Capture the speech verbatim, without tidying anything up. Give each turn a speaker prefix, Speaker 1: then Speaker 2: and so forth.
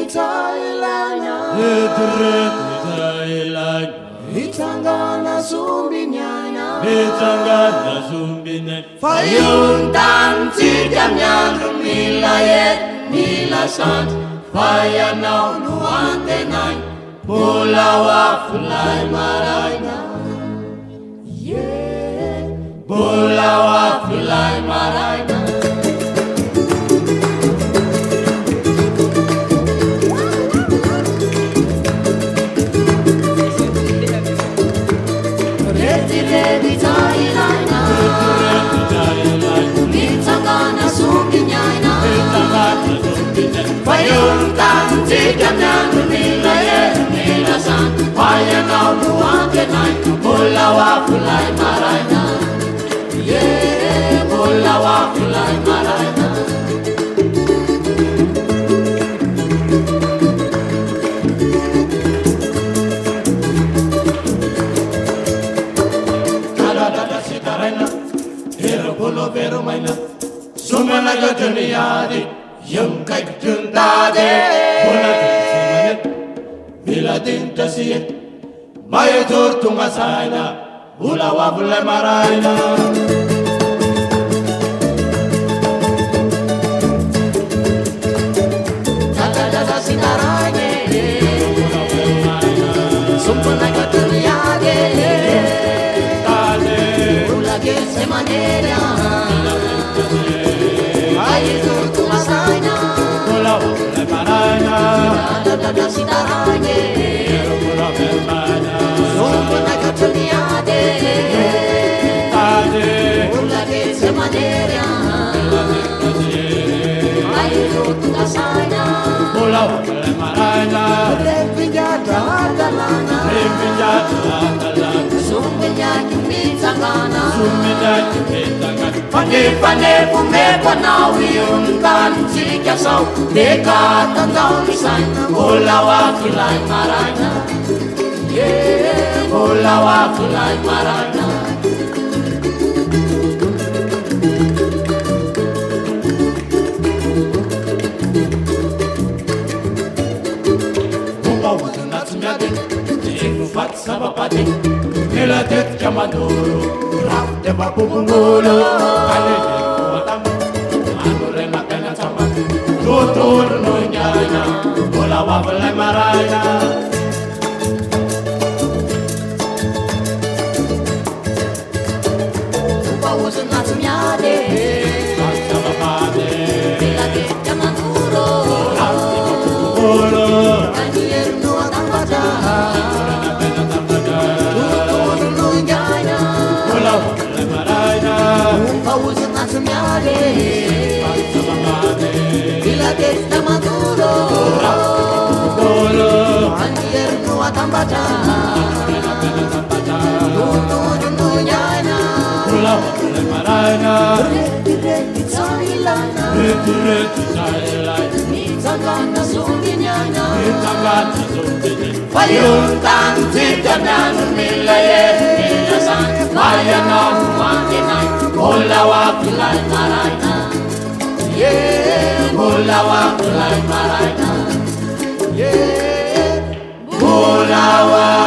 Speaker 1: itailana
Speaker 2: itailana
Speaker 1: itangana zumbinyana
Speaker 2: itangana zumbinyana
Speaker 1: fayuntan tidamnyana mila yet mila sant fayanau nuantenai Bulawa fulai maraina yeah Bulawa fulai maraina Reti reti tailana Mitangana zumbinyana Fayuntan tidamnyana mila yet Waya now no one tonight, Bulawa fulai maraina, yeah, Bulawa fulai maraina. Kada kada sitarena, hero pulo vero maina, sumana gajaniadi, yung kay juntade, bulati simanet. Bila tinta siye, maya tortunga saina, Bulawa fulai maraina. Dada dada sitarane, sumpana katuriage, Bulage semanera, maya tortunga saina,
Speaker 2: Bulawa fulai maraina.
Speaker 1: Dada dada sitarane. Sumpana katuniade, Bulage semanera, ayo tungasana,
Speaker 2: Bulawa fulai maraina.
Speaker 1: Repinjata adalana,
Speaker 2: Repinjata adalana,
Speaker 1: Sumpanya kimitangana,
Speaker 2: Sumpanya kimitangana.
Speaker 1: Pane pane pumekwa na uyuntan tika sau, deka tandau misan, Bulawa fulai maraina. Yeah, Bulawa fulai maraina.
Speaker 2: Bumba wudu natsumyade, Timu fat sabapate, Melatet kamadoro, Raf de babubungolo, Kalele kuwatam, Anure makana tamat, Tutur no nyana, Bulawa fulai maraina.
Speaker 1: Natsumyade,
Speaker 2: Sabapate,
Speaker 1: Melatet kamadoro,
Speaker 2: Raf de babubungolo,
Speaker 1: Kanier no atambata, Tutur no nyana,
Speaker 2: Bulawa fulai maraina.
Speaker 1: Pausa natsumyade,
Speaker 2: Sabapate,
Speaker 1: Melatet kamadoro, Kanier no atambata, Tutur no nyana,
Speaker 2: Bulawa fulai maraina.
Speaker 1: Reti reti tailana,
Speaker 2: Reti reti tailana,
Speaker 1: Mitangana zumbinyana,
Speaker 2: itangana zumbinyana.
Speaker 1: Fayuntan tidamnyana mila yet mila san, Waya now wantinai, Bulawa fulai maraina, yeah, Bulawa fulai maraina, yeah, Bulawa.